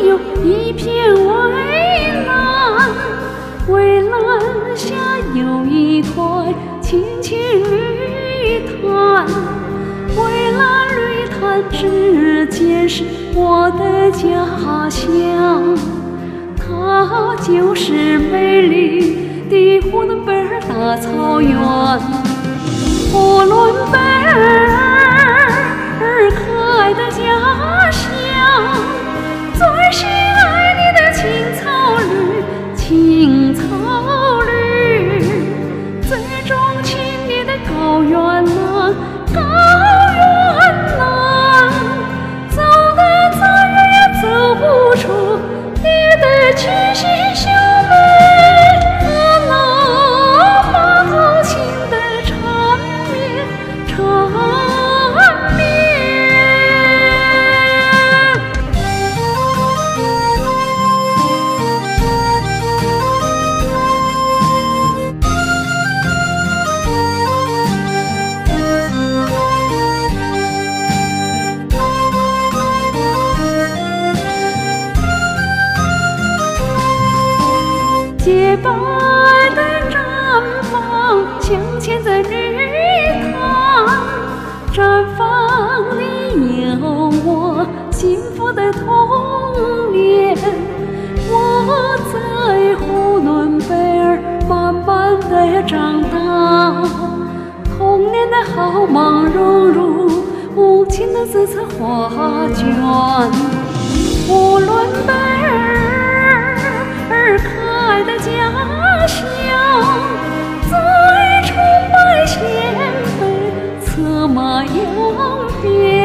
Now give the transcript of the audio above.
有一片蔚蓝，蔚蓝下有一块青青绿潭，蔚蓝绿潭之间是我的家乡，它就是美丽的呼伦贝尔大草原。呼伦贝尔，可爱的家乡，最心爱你的青草绿，青草绿，最钟情你的高原蓝，高原蓝，走得再远也走不出你的气息秀美和那把好情的缠绵缠绵。洁白的毡房镶嵌在绿潭，毡房里有我幸福的童年。我在呼伦贝尔慢慢的长大，童年的好梦融入母亲的紫色画卷。呼伦贝尔，可爱的家乡，最崇拜前辈，策马扬鞭。